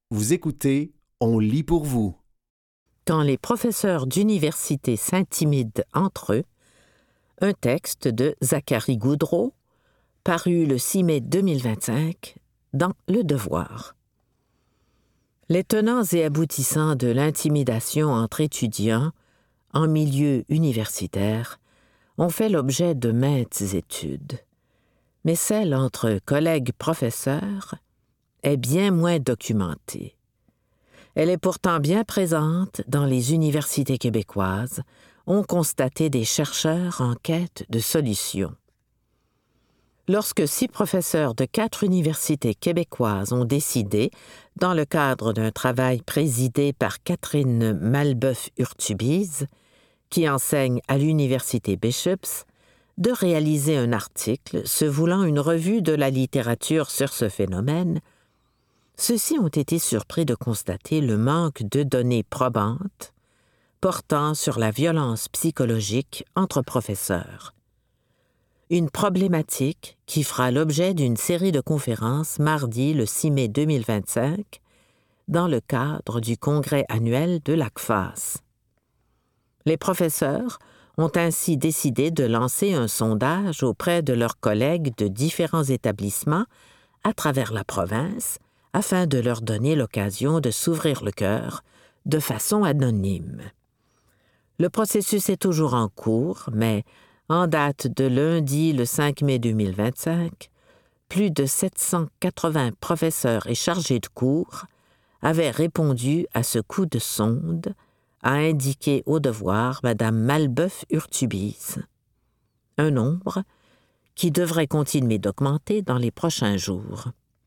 Vous écoutez, on lit pour vous. Quand les professeurs d'université s'intimident entre eux, un texte de Zachary Goudreau, paru le 6 mai 2025 dans Le Devoir. Les tenants et aboutissants de l'intimidation entre étudiants en milieu universitaire ont fait l'objet de maintes études, mais celle entre collègues professeurs est bien moins documentée. Elle est pourtant bien présente dans les universités québécoises, ont constaté des chercheurs en quête de solutions. Lorsque 6 professeurs de 4 universités québécoises ont décidé, dans le cadre d'un travail présidé par Catherine Malbeuf-Urtubise, qui enseigne à l'université Bishops, de réaliser un article se voulant une revue de la littérature sur ce phénomène, ceux-ci ont été surpris de constater le manque de données probantes portant sur la violence psychologique entre professeurs. Une problématique qui fera l'objet d'une série de conférences mardi le 6 mai 2025 dans le cadre du congrès annuel de l'ACFAS. Les professeurs ont ainsi décidé de lancer un sondage auprès de leurs collègues de différents établissements à travers la province afin de leur donner l'occasion de s'ouvrir le cœur de façon anonyme. Le processus est toujours en cours, mais en date de lundi le 5 mai 2025, plus de 780 professeurs et chargés de cours avaient répondu à ce coup de sonde, a indiqué au Devoir Mme Malbeuf-Urtubise. Un nombre qui devrait continuer d'augmenter dans les prochains jours.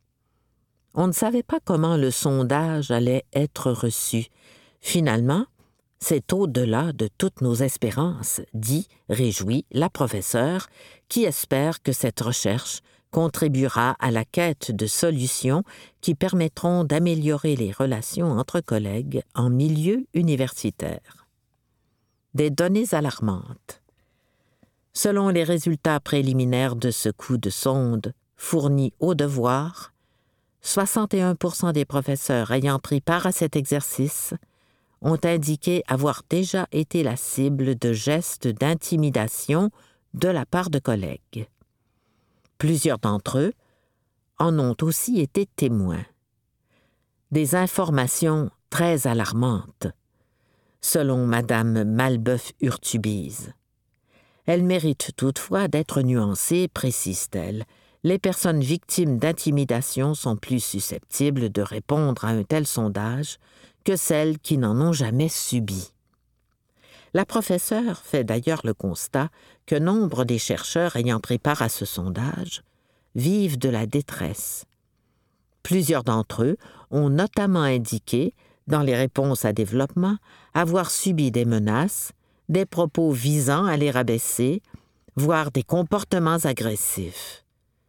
On ne savait pas comment le sondage allait être reçu. Finalement, c'est au-delà de toutes nos espérances, dit, réjouie, la professeure, qui espère que cette recherche contribuera à la quête de solutions qui permettront d'améliorer les relations entre collègues en milieu universitaire. Des données alarmantes. Selon les résultats préliminaires de ce coup de sonde fournis au Devoir, 61% des professeurs ayant pris part à cet exercice ont indiqué avoir déjà été la cible de gestes d'intimidation de la part de collègues. Plusieurs d'entre eux en ont aussi été témoins. Des informations très alarmantes, selon Mme Malbeuf-Urtubise. Elles méritent toutefois d'être nuancées, précise-t-elle. Les personnes victimes d'intimidation sont plus susceptibles de répondre à un tel sondage que celles qui n'en ont jamais subi. La professeure fait d'ailleurs le constat que nombre des chercheurs ayant pris part à ce sondage vivent de la détresse. Plusieurs d'entre eux ont notamment indiqué, dans les réponses à développement, avoir subi des menaces, des propos visant à les rabaisser, voire des comportements agressifs.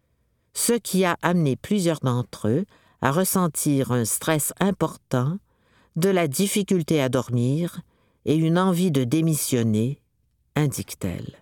Ce qui a amené plusieurs d'entre eux à ressentir un stress important, de la difficulté à dormir et une envie de démissionner, indique-t-elle.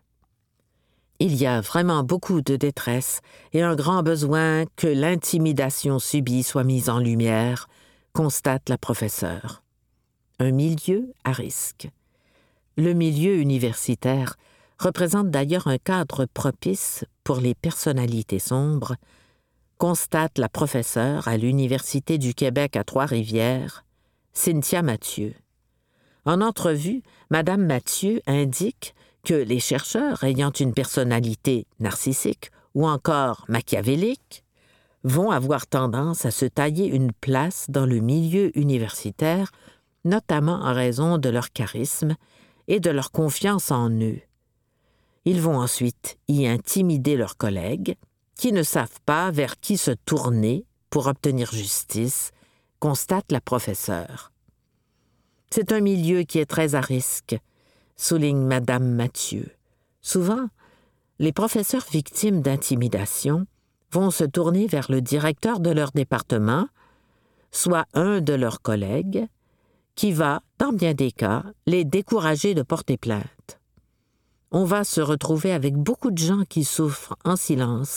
Il y a vraiment beaucoup de détresse et un grand besoin que l'intimidation subie soit mise en lumière, constate la professeure. Un milieu à risque. Le milieu universitaire représente d'ailleurs un cadre propice pour les personnalités sombres, constate la professeure à l'Université du Québec à Trois-Rivières, Cynthia Mathieu. En entrevue, Mme Mathieu indique que les chercheurs ayant une personnalité narcissique ou encore machiavélique vont avoir tendance à se tailler une place dans le milieu universitaire, notamment en raison de leur charisme et de leur confiance en eux. Ils vont ensuite y intimider leurs collègues, qui ne savent pas vers qui se tourner pour obtenir justice, constate la professeure. C'est un milieu qui est très à risque, souligne Mme Mathieu. Souvent, les professeurs victimes d'intimidation vont se tourner vers le directeur de leur département, soit un de leurs collègues, qui va, dans bien des cas, les décourager de porter plainte. On va se retrouver avec beaucoup de gens qui souffrent en silence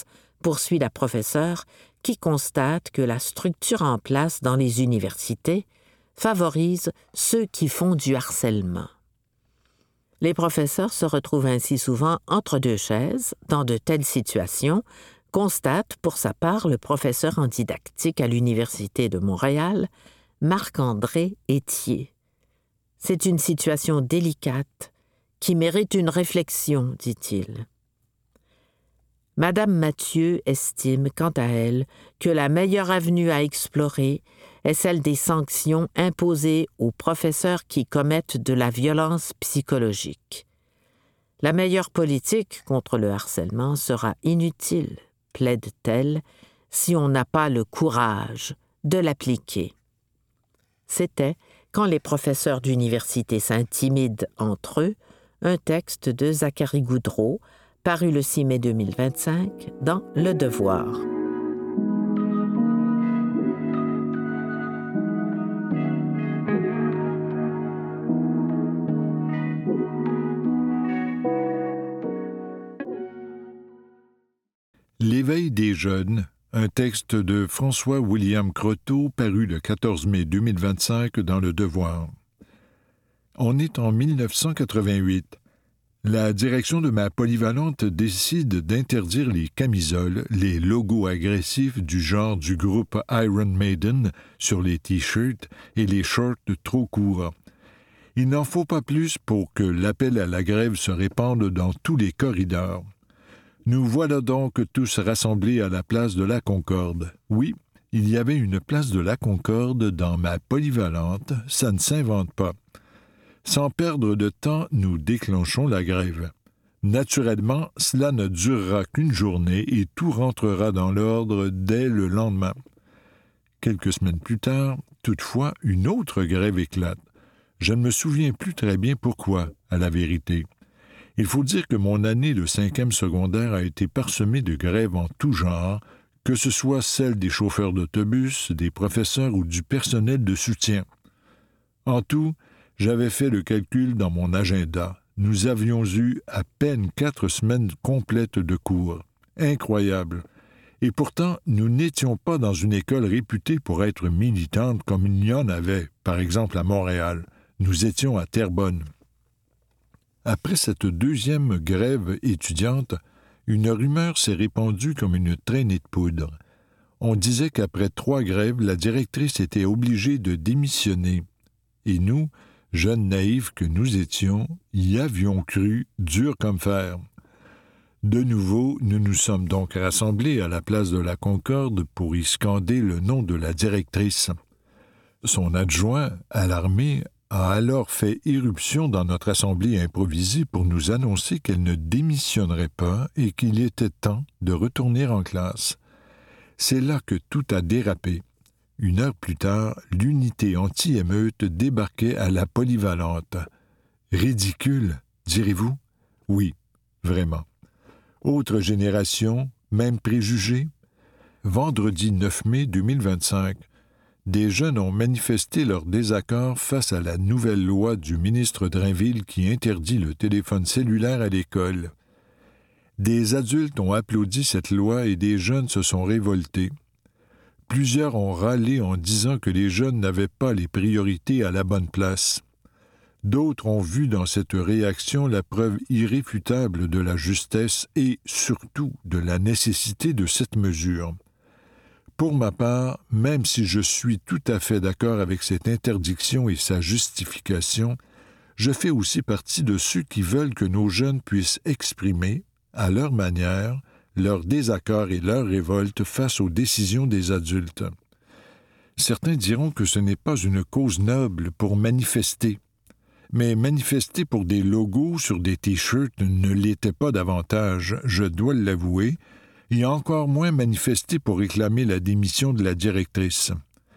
poursuit la professeure qui constate que la structure en place dans les universités favorise ceux qui font du harcèlement. Les professeurs se retrouvent ainsi souvent entre deux chaises dans de telles situations, constate pour sa part le professeur en didactique à l'Université de Montréal, Marc-André Étier. C'est une situation délicate qui mérite une réflexion, dit-il. Madame Mathieu estime, quant à elle, que la meilleure avenue à explorer est celle des sanctions imposées aux professeurs qui commettent de la violence psychologique. La meilleure politique contre le harcèlement sera inutile, plaide-t-elle, si on n'a pas le courage de l'appliquer. C'était, quand les professeurs d'université s'intimident entre eux, un texte de Zachary Goudreau, paru le 6 mai 2025 dans Le Devoir. L'éveil des jeunes, un texte de François-William Croteau paru le 14 mai 2025 dans Le Devoir. On est en 1988. La direction de ma polyvalente décide d'interdire les camisoles, les logos agressifs du genre du groupe Iron Maiden sur les t-shirts et les shorts trop courts. Il n'en faut pas plus pour que l'appel à la grève se répande dans tous les corridors. Nous voilà donc tous rassemblés à la place de la Concorde. Oui, il y avait une place de la Concorde dans ma polyvalente, ça ne s'invente pas. Sans perdre de temps, nous déclenchons la grève. Naturellement, cela ne durera qu'une journée et tout rentrera dans l'ordre dès le lendemain. Quelques semaines plus tard, toutefois, une autre grève éclate. Je ne me souviens plus très bien pourquoi, à la vérité. Il faut dire que mon année de 5e secondaire a été parsemée de grèves en tout genre, que ce soit celle des chauffeurs d'autobus, des professeurs ou du personnel de soutien. En tout, j'avais fait le calcul dans mon agenda. Nous avions eu à peine 4 semaines complètes de cours. Incroyable. Et pourtant, nous n'étions pas dans une école réputée pour être militante comme il y en avait, par exemple à Montréal. Nous étions à Terrebonne. Après cette deuxième grève étudiante, une rumeur s'est répandue comme une traînée de poudre. On disait qu'après 3 grèves, la directrice était obligée de démissionner. Et nous, jeunes naïfs que nous étions, y avions cru dur comme fer. De nouveau, nous nous sommes donc rassemblés à la place de la Concorde pour y scander le nom de la directrice. Son adjoint, alarmé, a alors fait irruption dans notre assemblée improvisée pour nous annoncer qu'elle ne démissionnerait pas et qu'il était temps de retourner en classe. C'est là que tout a dérapé. 1 heure plus tard, l'unité anti-émeute débarquait à la polyvalente. Ridicule, direz-vous? Oui, vraiment. Autre génération, même préjugés? Vendredi 9 mai 2025, des jeunes ont manifesté leur désaccord face à la nouvelle loi du ministre Drainville qui interdit le téléphone cellulaire à l'école. Des adultes ont applaudi cette loi et des jeunes se sont révoltés. Plusieurs ont râlé en disant que les jeunes n'avaient pas les priorités à la bonne place. D'autres ont vu dans cette réaction la preuve irréfutable de la justesse et, surtout, de la nécessité de cette mesure. Pour ma part, même si je suis tout à fait d'accord avec cette interdiction et sa justification, je fais aussi partie de ceux qui veulent que nos jeunes puissent exprimer, à leur manière, leur désaccord et leur révolte face aux décisions des adultes. Certains diront que ce n'est pas une cause noble pour manifester, mais manifester pour des logos sur des t-shirts ne l'était pas davantage, je dois l'avouer, et encore moins manifester pour réclamer la démission de la directrice.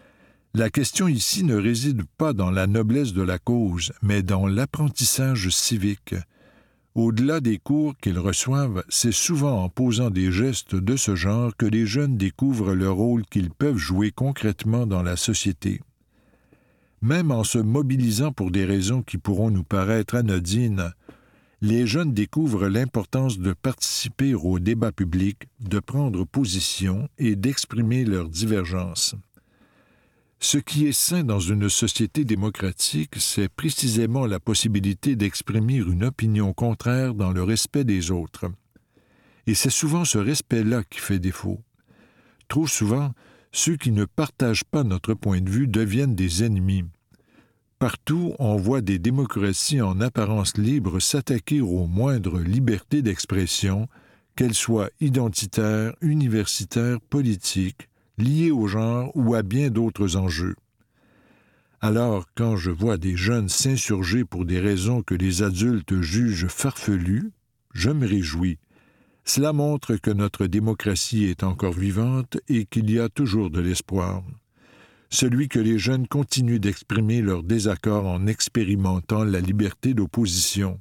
La question ici ne réside pas dans la noblesse de la cause, mais dans l'apprentissage civique. Au-delà des cours qu'ils reçoivent, c'est souvent en posant des gestes de ce genre que les jeunes découvrent le rôle qu'ils peuvent jouer concrètement dans la société. Même en se mobilisant pour des raisons qui pourront nous paraître anodines, les jeunes découvrent l'importance de participer au débat public, de prendre position et d'exprimer leurs divergences. Ce qui est sain dans une société démocratique, c'est précisément la possibilité d'exprimer une opinion contraire dans le respect des autres. Et c'est souvent ce respect-là qui fait défaut. Trop souvent, ceux qui ne partagent pas notre point de vue deviennent des ennemis. Partout, on voit des démocraties en apparence libres s'attaquer aux moindres libertés d'expression, qu'elles soient identitaires, universitaires, politiques, liées au genre ou à bien d'autres enjeux. Alors, quand je vois des jeunes s'insurger pour des raisons que les adultes jugent farfelues, je me réjouis. Cela montre que notre démocratie est encore vivante et qu'il y a toujours de l'espoir. Celui que les jeunes continuent d'exprimer leur désaccord en expérimentant la liberté d'opposition.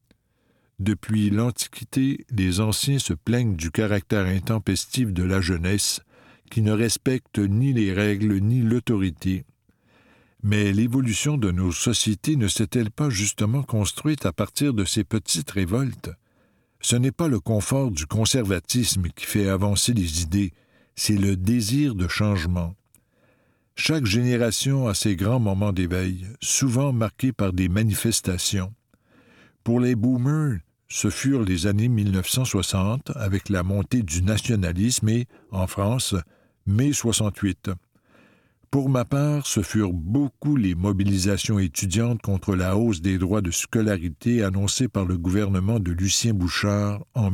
Depuis l'Antiquité, les anciens se plaignent du caractère intempestif de la jeunesse, qui ne respecte ni les règles ni l'autorité. Mais l'évolution de nos sociétés ne s'est-elle pas justement construite à partir de ces petites révoltes? Ce n'est pas le confort du conservatisme qui fait avancer les idées, c'est le désir de changement. Chaque génération a ses grands moments d'éveil, souvent marqués par des manifestations. Pour les boomers, ce furent les années 1960 avec la montée du nationalisme et, en France, mai 68. Pour ma part, ce furent beaucoup les mobilisations étudiantes contre la hausse des droits de scolarité annoncée par le gouvernement de Lucien Bouchard en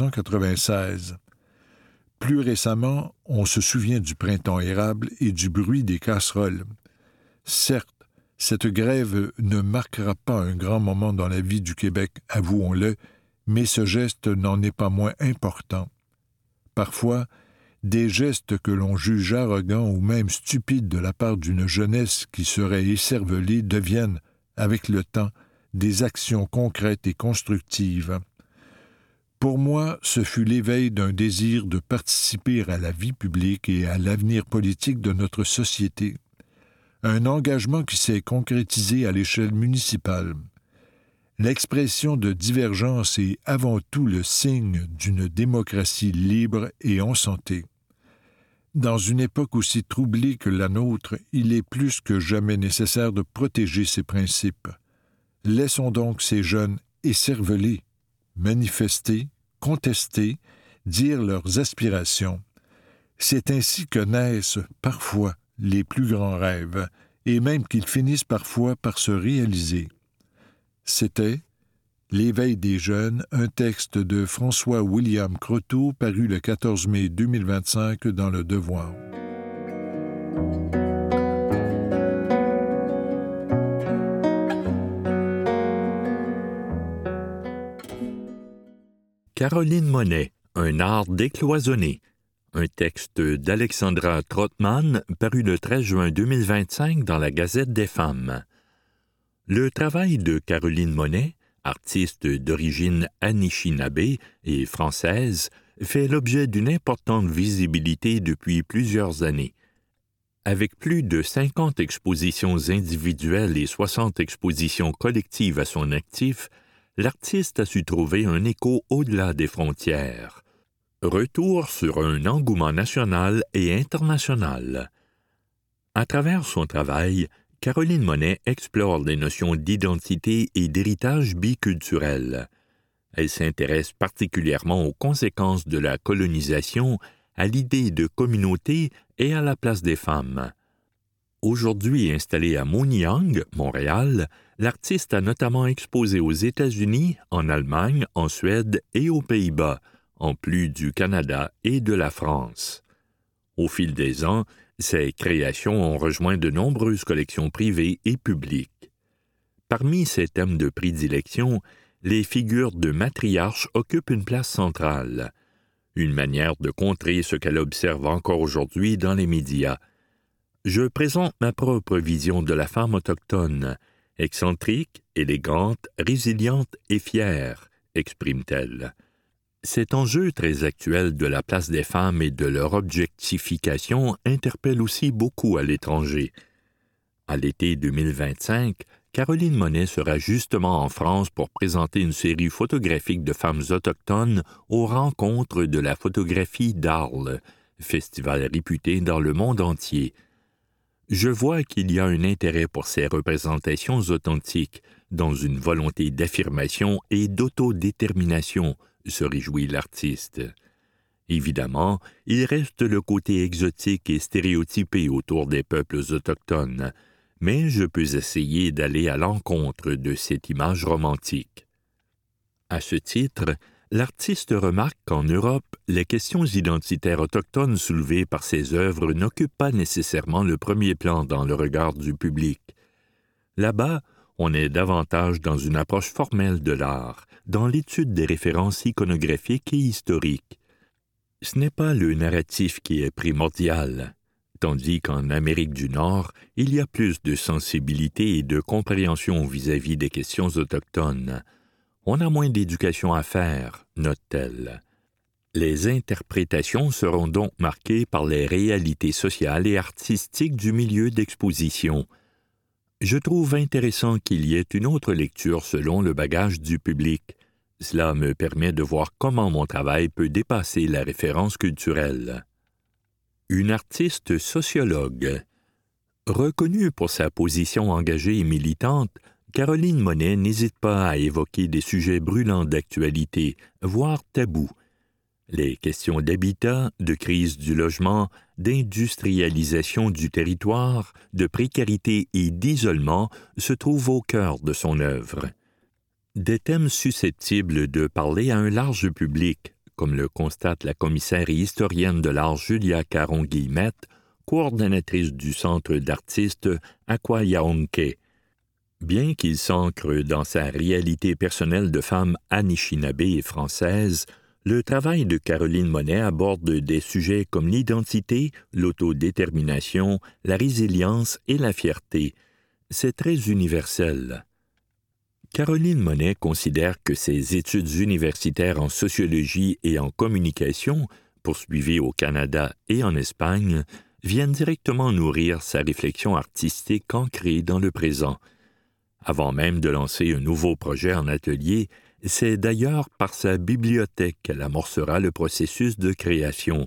1996. Plus récemment, on se souvient du printemps érable et du bruit des casseroles. Certes, cette grève ne marquera pas un grand moment dans la vie du Québec, avouons-le, mais ce geste n'en est pas moins important. Parfois, des gestes que l'on juge arrogants ou même stupides de la part d'une jeunesse qui serait écervelée deviennent, avec le temps, des actions concrètes et constructives. Pour moi, ce fut l'éveil d'un désir de participer à la vie publique et à l'avenir politique de notre société. Un engagement qui s'est concrétisé à l'échelle municipale. L'expression de divergence est avant tout le signe d'une démocratie libre et en santé. Dans une époque aussi troublée que la nôtre, il est plus que jamais nécessaire de protéger ces principes. Laissons donc ces jeunes écervelés, manifester, contester, dire leurs aspirations. C'est ainsi que naissent, parfois, les plus grands rêves, et même qu'ils finissent parfois par se réaliser. C'était L'éveil des jeunes, un texte de François William Croteau paru le 14 mai 2025 dans Le Devoir. Caroline Monet, un art décloisonné. Un texte d'Alexandra Trottmann paru le 13 juin 2025 dans la Gazette des femmes. Le travail de Caroline Monet, artiste d'origine anishinaabe et française, fait l'objet d'une importante visibilité depuis plusieurs années. Avec plus de 50 expositions individuelles et 60 expositions collectives à son actif, l'artiste a su trouver un écho au-delà des frontières. Retour sur un engouement national et international. À travers son travail, Caroline Monet explore les notions d'identité et d'héritage biculturel. Elle s'intéresse particulièrement aux conséquences de la colonisation, à l'idée de communauté et à la place des femmes. Aujourd'hui installée à Montnyang, Montréal, l'artiste a notamment exposé aux États-Unis, en Allemagne, en Suède et aux Pays-Bas, en plus du Canada et de la France. Au fil des ans, ses créations ont rejoint de nombreuses collections privées et publiques. Parmi ses thèmes de prédilection, les figures de matriarches occupent une place centrale, une manière de contrer ce qu'elle observe encore aujourd'hui dans les médias. Je présente ma propre vision de la femme autochtone, excentrique, élégante, résiliente et fière, exprime-t-elle. Cet enjeu très actuel de la place des femmes et de leur objectification interpelle aussi beaucoup à l'étranger. À l'été 2025, Caroline Monet sera justement en France pour présenter une série photographique de femmes autochtones aux rencontres de la photographie d'Arles, festival réputé dans le monde entier. Je vois qu'il y a un intérêt pour ces représentations authentiques, dans une volonté d'affirmation et d'autodétermination, se réjouit l'artiste. Évidemment, il reste le côté exotique et stéréotypé autour des peuples autochtones, mais je peux essayer d'aller à l'encontre de cette image romantique. À ce titre, l'artiste remarque qu'en Europe, les questions identitaires autochtones soulevées par ses œuvres n'occupent pas nécessairement le premier plan dans le regard du public. Là-bas, on est davantage dans une approche formelle de l'art, dans l'étude des références iconographiques et historiques. Ce n'est pas le narratif qui est primordial, tandis qu'en Amérique du Nord, il y a plus de sensibilité et de compréhension vis-à-vis des questions autochtones. On a moins d'éducation à faire, note-t-elle. Les interprétations seront donc marquées par les réalités sociales et artistiques du milieu d'exposition. Je trouve intéressant qu'il y ait une autre lecture selon le bagage du public. Cela me permet de voir comment mon travail peut dépasser la référence culturelle. Une artiste sociologue. Reconnue pour sa position engagée et militante, Caroline Monet n'hésite pas à évoquer des sujets brûlants d'actualité, voire tabous. Les questions d'habitat, de crise du logement, d'industrialisation du territoire, de précarité et d'isolement se trouvent au cœur de son œuvre. Des thèmes susceptibles de parler à un large public, comme le constate la commissaire et historienne de l'art Julia Caron-Guillemette, coordonnatrice du Centre d'artistes Aquayaonke. Bien qu'il s'ancre dans sa réalité personnelle de femme anishinaabe et française, le travail de Caroline Monet aborde des sujets comme l'identité, l'autodétermination, la résilience et la fierté. C'est très universel. Caroline Monet considère que ses études universitaires en sociologie et en communication, poursuivies au Canada et en Espagne, viennent directement nourrir sa réflexion artistique ancrée dans le présent. Avant même de lancer un nouveau projet en atelier, c'est d'ailleurs par sa bibliothèque qu'elle amorcera le processus de création.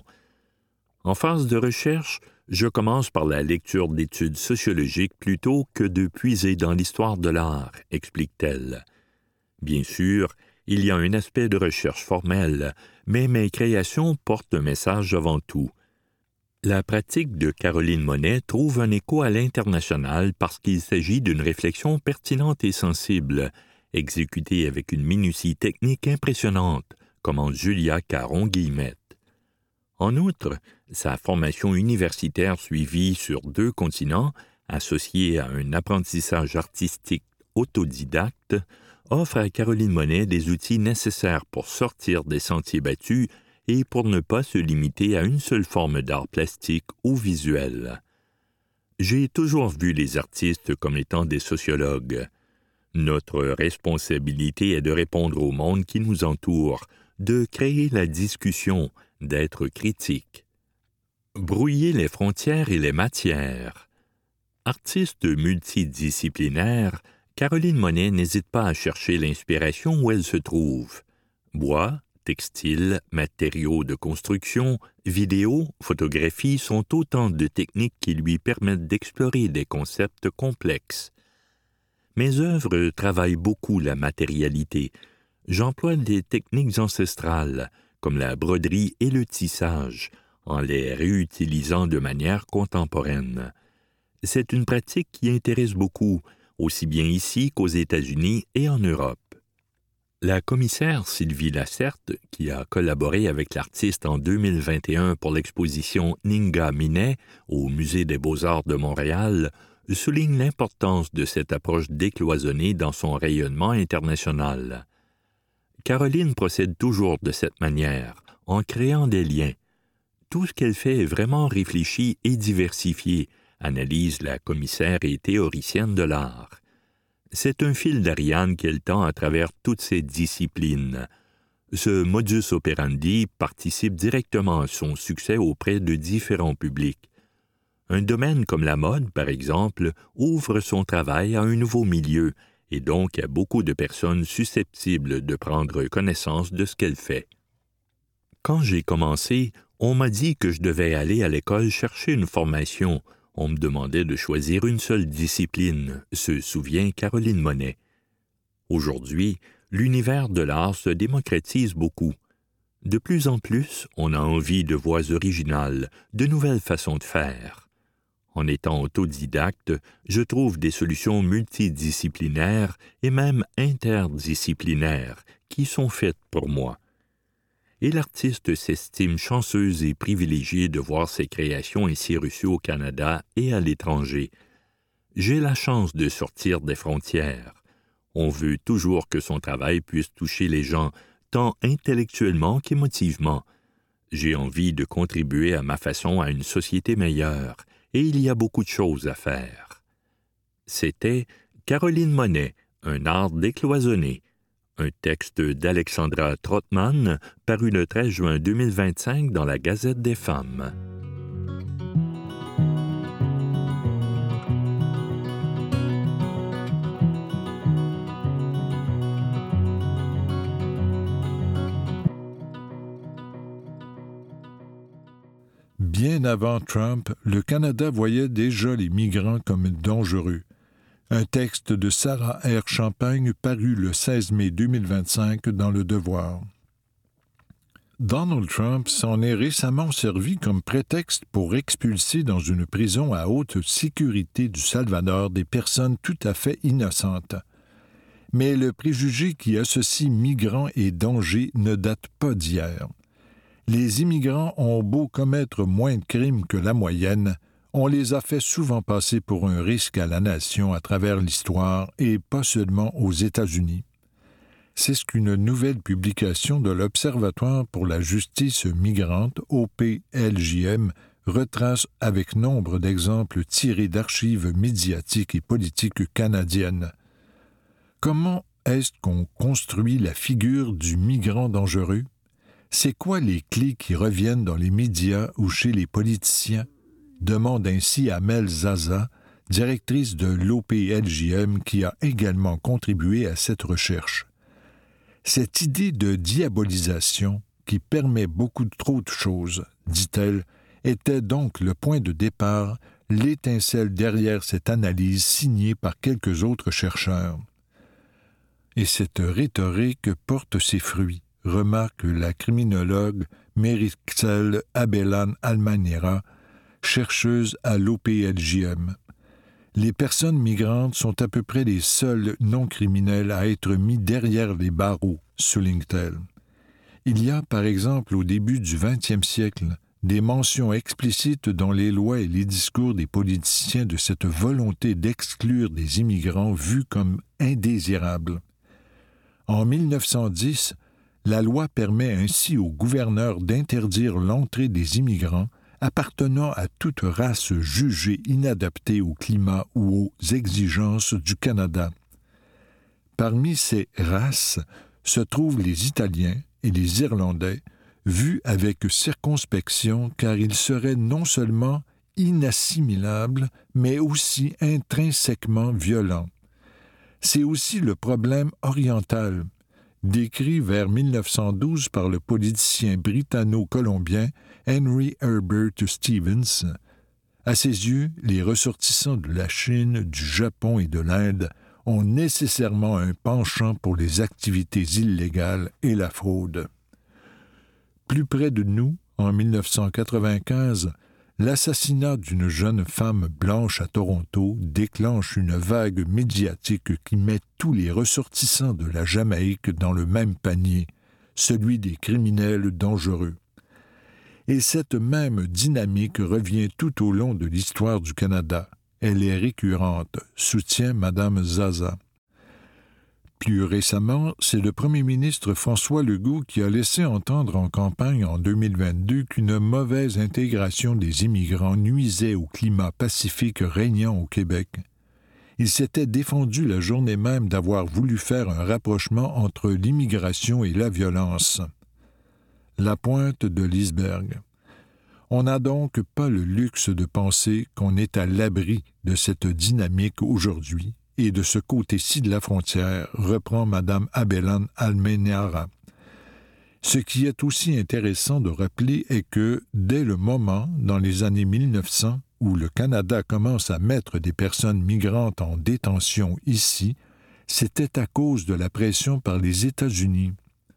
En phase de recherche, je commence par la lecture d'études sociologiques plutôt que de puiser dans l'histoire de l'art, explique-t-elle. Bien sûr, il y a un aspect de recherche formelle, mais mes créations portent un message avant tout. La pratique de Caroline Monet trouve un écho à l'international parce qu'il s'agit d'une réflexion pertinente et sensible, exécutée avec une minutie technique impressionnante, commente Julia Caron-Guillemette. En outre, sa formation universitaire suivie sur 2 continents, associée à un apprentissage artistique autodidacte, offre à Caroline Monet des outils nécessaires pour sortir des sentiers battus et pour ne pas se limiter à une seule forme d'art plastique ou visuel. J'ai toujours vu les artistes comme étant des sociologues. Notre responsabilité est de répondre au monde qui nous entoure, de créer la discussion, d'être critique. Brouiller les frontières et les matières. Artiste multidisciplinaire, Caroline Monet n'hésite pas à chercher l'inspiration où elle se trouve. Bois, textile, matériaux de construction, vidéo, photographie sont autant de techniques qui lui permettent d'explorer des concepts complexes. Mes œuvres travaillent beaucoup la matérialité. J'emploie des techniques ancestrales, comme la broderie et le tissage, en les réutilisant de manière contemporaine. C'est une pratique qui intéresse beaucoup, aussi bien ici qu'aux États-Unis et en Europe. La commissaire Sylvie Lacerte, qui a collaboré avec l'artiste en 2021 pour l'exposition Ninga Minet au Musée des Beaux-Arts de Montréal, souligne l'importance de cette approche décloisonnée dans son rayonnement international. Caroline procède toujours de cette manière, en créant des liens. Tout ce qu'elle fait est vraiment réfléchi et diversifié, analyse la commissaire et théoricienne de l'art. C'est un fil d'Ariane qu'elle tend à travers toutes ces disciplines. Ce modus operandi participe directement à son succès auprès de différents publics. Un domaine comme la mode, par exemple, ouvre son travail à un nouveau milieu et donc à beaucoup de personnes susceptibles de prendre connaissance de ce qu'elle fait. Quand j'ai commencé, on m'a dit que je devais aller à l'école chercher une formation. On me demandait de choisir une seule discipline, se souvient Caroline Monet. Aujourd'hui, l'univers de l'art se démocratise beaucoup. De plus en plus, on a envie de voies originales, de nouvelles façons de faire. En étant autodidacte, je trouve des solutions multidisciplinaires et même interdisciplinaires qui sont faites pour moi. Et l'artiste s'estime chanceuse et privilégiée de voir ses créations ainsi reçues au Canada et à l'étranger. J'ai la chance de sortir des frontières. On veut toujours que son travail puisse toucher les gens, tant intellectuellement qu'émotivement. J'ai envie de contribuer à ma façon à une société meilleure, et il y a beaucoup de choses à faire. C'était Caroline Monet, Un art décloisonné, un texte d'Alexandra Trotman, paru le 13 juin 2025 dans la Gazette des Femmes. Bien avant Trump, le Canada voyait déjà les migrants comme dangereux. Un texte de Sarah R. Champagne paru le 16 mai 2025 dans Le Devoir. Donald Trump s'en est récemment servi comme prétexte pour expulser dans une prison à haute sécurité du Salvador des personnes tout à fait innocentes. Mais le préjugé qui associe migrants et danger ne date pas d'hier. Les immigrants ont beau commettre moins de crimes que la moyenne, on les a fait souvent passer pour un risque à la nation à travers l'histoire et pas seulement aux États-Unis. C'est ce qu'une nouvelle publication de l'Observatoire pour la justice migrante, OPLJM, retrace avec nombre d'exemples tirés d'archives médiatiques et politiques canadiennes. Comment est-ce qu'on construit la figure du migrant dangereux? C'est quoi les clés qui reviennent dans les médias ou chez les politiciens? Demande ainsi Amel Zaza, directrice de l'OPLJM, qui a également contribué à cette recherche. Cette idée de diabolisation, qui permet beaucoup trop de choses, dit-elle, était donc le point de départ, l'étincelle derrière cette analyse signée par quelques autres chercheurs. Et cette rhétorique porte ses fruits, remarque la criminologue Merixel Abellan Almanera, chercheuse à l'OPLJM. Les personnes migrantes sont à peu près les seuls non-criminels à être mis derrière les barreaux, souligne-t-elle. Il y a, par exemple, au début du 20e siècle, des mentions explicites dans les lois et les discours des politiciens de cette volonté d'exclure des immigrants vus comme indésirables. En 1910, la loi permet ainsi au gouverneur d'interdire l'entrée des immigrants appartenant à toute race jugée inadaptée au climat ou aux exigences du Canada. Parmi ces races se trouvent les Italiens et les Irlandais, vus avec circonspection car ils seraient non seulement inassimilables, mais aussi intrinsèquement violents. C'est aussi le problème oriental, décrit vers 1912 par le politicien britanno-colombien Henry Herbert Stevens. À ses yeux, les ressortissants de la Chine, du Japon et de l'Inde ont nécessairement un penchant pour les activités illégales et la fraude. Plus près de nous, en 1995, l'assassinat d'une jeune femme blanche à Toronto déclenche une vague médiatique qui met tous les ressortissants de la Jamaïque dans le même panier, celui des criminels dangereux. Et cette même dynamique revient tout au long de l'histoire du Canada. Elle est récurrente, soutient Mme Zaza. Plus récemment, c'est le premier ministre François Legault qui a laissé entendre en campagne en 2022 qu'une mauvaise intégration des immigrants nuisait au climat pacifique régnant au Québec. Il s'était défendu la journée même d'avoir voulu faire un rapprochement entre l'immigration et la violence. La pointe de l'iceberg. On n'a donc pas le luxe de penser qu'on est à l'abri de cette dynamique aujourd'hui et de ce côté-ci de la frontière, reprend Mme Abelán Almenara. Ce qui est aussi intéressant de rappeler est que, dès le moment, dans les années 1900, où le Canada commence à mettre des personnes migrantes en détention ici, c'était à cause de la pression par les États-Unis.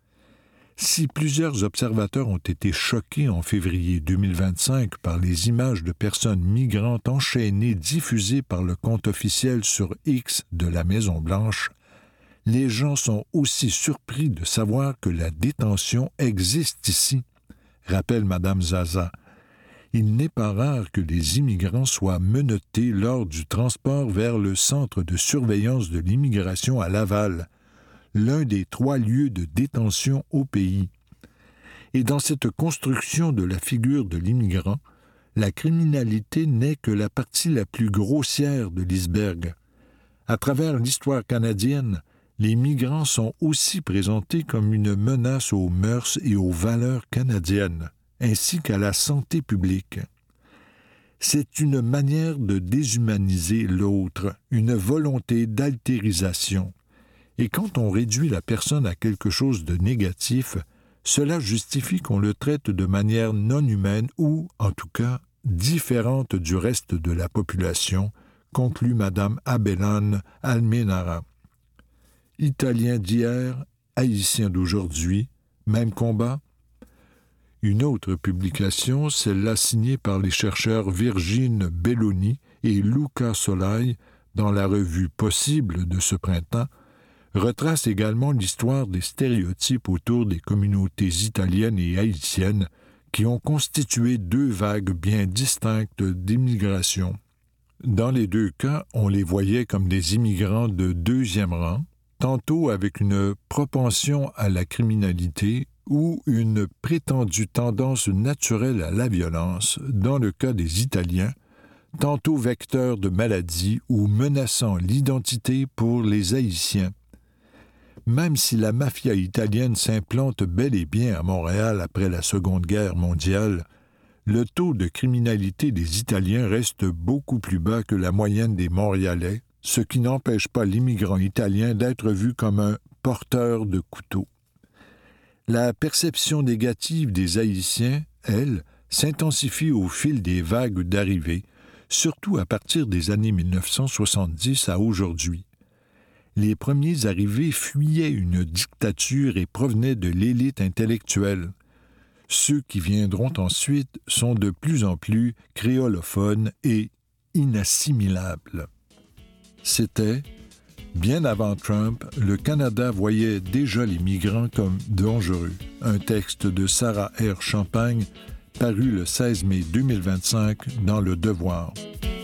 Si plusieurs observateurs ont été choqués en février 2025 par les images de personnes migrantes enchaînées diffusées par le compte officiel sur X de la Maison-Blanche, les gens sont aussi surpris de savoir que la détention existe ici, rappelle Mme Zaza. Il n'est pas rare que les immigrants soient menottés lors du transport vers le centre de surveillance de l'immigration à Laval, l'un des 3 lieux de détention au pays. Et dans cette construction de la figure de l'immigrant, la criminalité n'est que la partie la plus grossière de l'iceberg. À travers l'histoire canadienne, les migrants sont aussi présentés comme une menace aux mœurs et aux valeurs canadiennes, ainsi qu'à la santé publique. C'est une manière de déshumaniser l'autre, une volonté d'altérisation. Et quand on réduit la personne à quelque chose de négatif, cela justifie qu'on le traite de manière non humaine ou, en tout cas, différente du reste de la population, conclut Mme Abelán Almenara. Italiens d'hier, Haïtiens d'aujourd'hui, même combat? Une autre publication, celle-là signée par les chercheurs Virgine Belloni et Luca Solai dans la revue Possible de ce printemps, retrace également l'histoire des stéréotypes autour des communautés italiennes et haïtiennes qui ont constitué 2 vagues bien distinctes d'immigration. Dans les 2 cas, on les voyait comme des immigrants de 2e rang, tantôt avec une propension à la criminalité ou une prétendue tendance naturelle à la violence, dans le cas des Italiens, tantôt vecteurs de maladies ou menaçant l'identité pour les Haïtiens. Même si la mafia italienne s'implante bel et bien à Montréal après la Seconde Guerre mondiale, le taux de criminalité des Italiens reste beaucoup plus bas que la moyenne des Montréalais, ce qui n'empêche pas l'immigrant italien d'être vu comme un porteur de couteau. La perception négative des Haïtiens, elle, s'intensifie au fil des vagues d'arrivée, surtout à partir des années 1970 à aujourd'hui. Les premiers arrivés fuyaient une dictature et provenaient de l'élite intellectuelle. Ceux qui viendront ensuite sont de plus en plus créolophones et inassimilables. C'était, bien avant Trump, le Canada voyait déjà les migrants comme dangereux. Un texte de Sarah R. Champagne, paru le 16 mai 2025 dans Le Devoir.